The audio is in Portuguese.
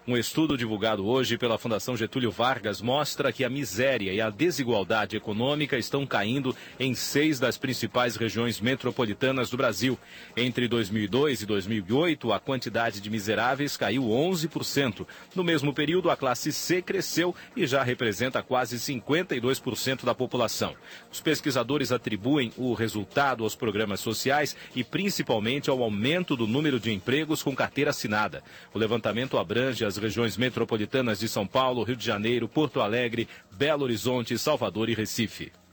Um estudo divulgado hoje pela Fundação Getúlio Vargas mostra que a miséria e a desigualdade econômica estão caindo em 6 das principais regiões metropolitanas do Brasil. Entre 2002 e 2008, a quantidade de miseráveis caiu 11%. No mesmo período, a classe C cresceu e já representa quase 52% da população. Os pesquisadores atribuem o resultado aos programas sociais e principalmente ao aumento do número de empregos com carteira assinada. O levantamento abrange as regiões metropolitanas de São Paulo, Rio de Janeiro, Porto Alegre, Belo Horizonte, Salvador e Recife.